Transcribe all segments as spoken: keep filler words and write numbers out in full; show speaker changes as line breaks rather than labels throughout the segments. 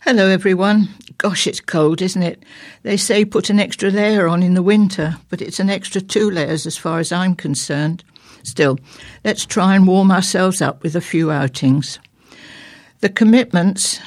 Hello everyone. Gosh, it's cold, isn't it? They say put an extra layer on in the winter, but it's an extra two layers as far as I'm concerned. Still, let's try and warm ourselves up with a few outings. The commitments,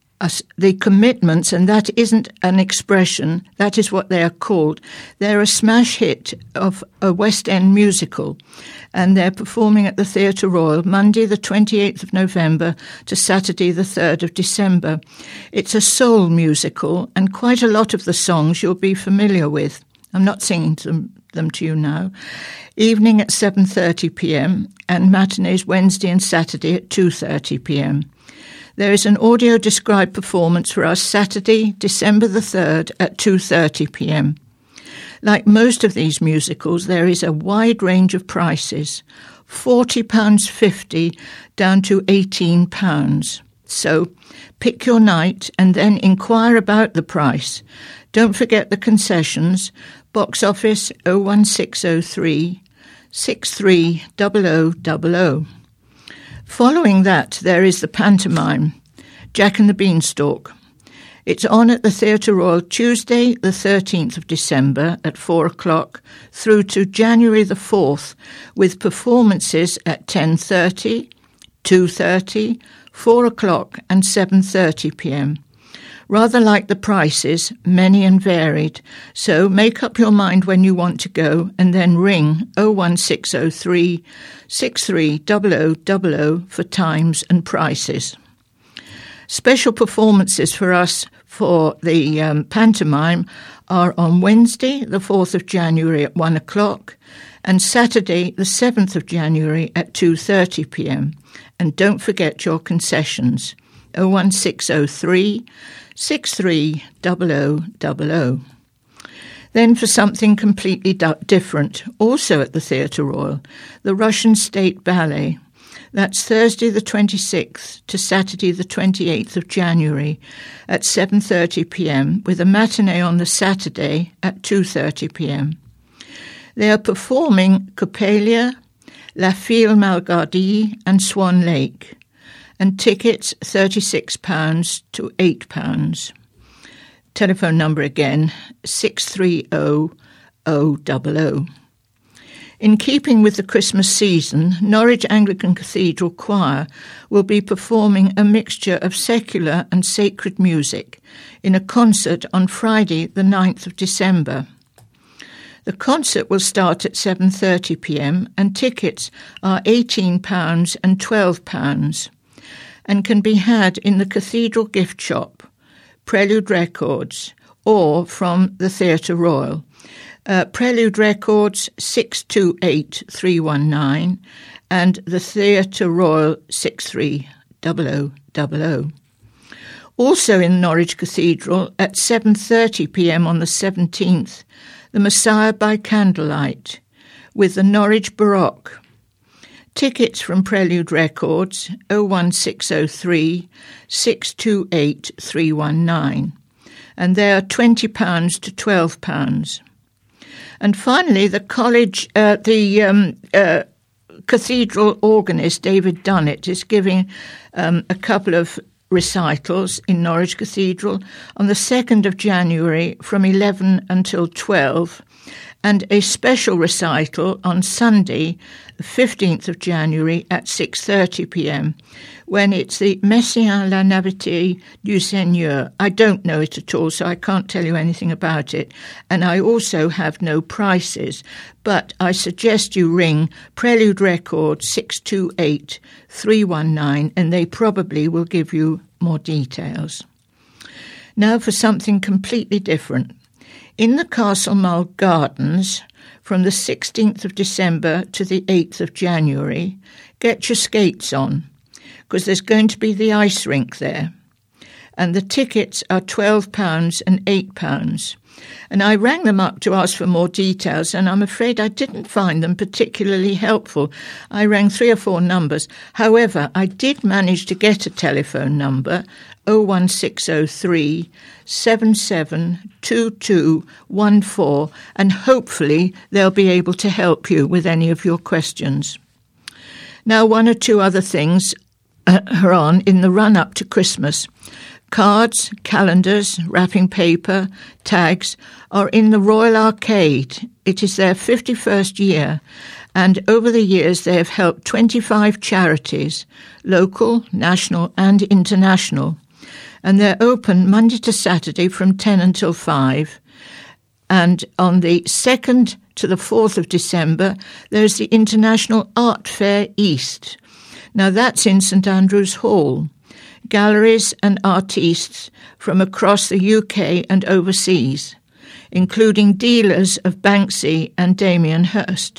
the commitments, and that isn't an expression, that is what they are called. They're a smash hit of a West End musical, and they're performing at the Theatre Royal Monday the twenty-eighth of November to Saturday the third of December. It's a soul musical, and quite a lot of the songs you'll be familiar with. I'm not singing them, them to you now. Evening at seven thirty p.m. and matinees Wednesday and Saturday at two thirty p.m. There is an audio-described performance for us Saturday, December the third at two thirty p.m. Like most of these musicals, there is a wide range of prices, forty pounds fifty down to eighteen pounds. So pick your night and then inquire about the price. Don't forget the concessions. Box office oh one six oh three, six three zero zero zero zero. Following that, there is the pantomime, Jack and the Beanstalk. It's on at the Theatre Royal Tuesday, the thirteenth of December at four o'clock through to January the fourth, with performances at ten thirty, two thirty, four o'clock and seven thirty p.m. Rather like the prices, many and varied, so make up your mind when you want to go and then ring oh one six oh three, six three zero zero zero zero for times and prices. Special performances for us for the um, pantomime are on Wednesday, the fourth of January at one o'clock and Saturday, the seventh of January at two thirty p.m. And don't forget your concessions, oh one six oh three, six three zero zero zero zero. Then for something completely du- different, also at the Theatre Royal, the Russian State Ballet. That's Thursday the twenty-sixth to Saturday the twenty-eighth of January at seven thirty p.m. with a matinee on the Saturday at two thirty p.m. They are performing Coppelia, La Fille Malgardie and Swan Lake, and tickets thirty-six pounds to eight pounds. Telephone number again, six three zero zero zero zero. In keeping with the Christmas season, Norwich Anglican Cathedral Choir will be performing a mixture of secular and sacred music in a concert on Friday the ninth of December. The concert will start at seven thirty p.m. and tickets are eighteen pounds and twelve pounds and can be had in the Cathedral gift shop, Prelude Records, or from the Theatre Royal. Uh, Prelude Records six two eight three one nine and the Theatre Royal six three zero zero zero zero. Also in Norwich Cathedral at seven thirty p.m. on the seventeenth, The Messiah by Candlelight with the Norwich Baroque. Tickets from Prelude Records oh one six oh three, six two eight three one nine and they are twenty pounds to twelve pounds. And finally, the college, uh, the um, uh, cathedral organist, David Dunnett, is giving um, a couple of recitals in Norwich Cathedral on the second of January from eleven until twelve, and a special recital on Sunday, the fifteenth of January at six thirty p.m, when it's the Messiaen la Nativité du Seigneur. I don't know it at all, so I can't tell you anything about it. And I also have no prices, but I suggest you ring Prelude Records six two eight three one nine, and they probably will give you more details. Now for something completely different. In the Castle Mall Gardens, from the sixteenth of December to the eighth of January, get your skates on, because there's going to be the ice rink there. And the tickets are twelve pounds and eight pounds. And I rang them up to ask for more details, and I'm afraid I didn't find them particularly helpful. I rang three or four numbers. However, I did manage to get a telephone number, oh one six oh three, seven seven two two one four, and hopefully they'll be able to help you with any of your questions. Now, one or two other things uh, are on in the run-up to Christmas. Cards, calendars, wrapping paper, tags are in the Royal Arcade. It is their fifty-first year, and over the years they have helped twenty-five charities, local, national and international. And they're open Monday to Saturday from ten until five. And on the second to the fourth of December, there's the International Art Fair East. Now that's in St Andrew's Hall. Galleries and artistes from across the U K and overseas, including dealers of Banksy and Damien Hirst.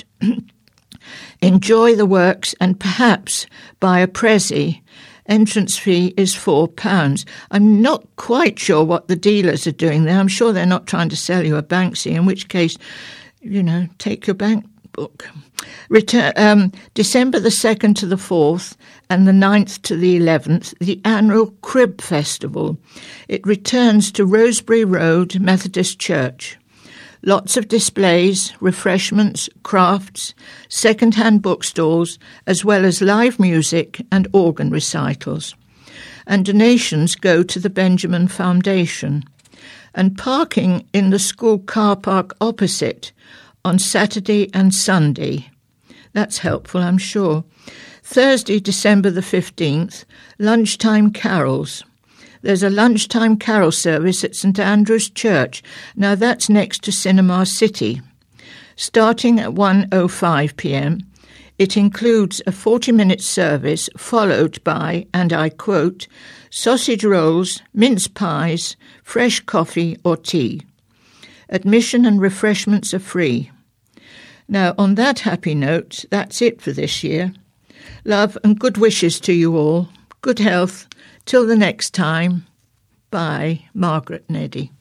Enjoy the works and perhaps buy a Prezi. Entrance fee is four pounds. I'm not quite sure what the dealers are doing there. I'm sure they're not trying to sell you a Banksy, in which case, you know, take your bank book. Return, um, December the second to the fourth and the ninth to the eleventh, the annual Crib Festival. It returns to Rosebery Road Methodist Church. Lots of displays, refreshments, crafts, second-hand bookstores, as well as live music and organ recitals. And donations go to the Benjamin Foundation. And parking in the school car park opposite on Saturday and Sunday. That's helpful, I'm sure. Thursday, December the fifteenth, lunchtime carols. There's a lunchtime carol service at St Andrew's Church. Now that's next to Cinema City. Starting at one oh five p.m, it includes a forty-minute service followed by, and I quote, sausage rolls, mince pies, fresh coffee or tea. Admission and refreshments are free. Now, on that happy note, that's it for this year. Love and good wishes to you all. Good health. Till the next time. Bye, Margaret Neddy.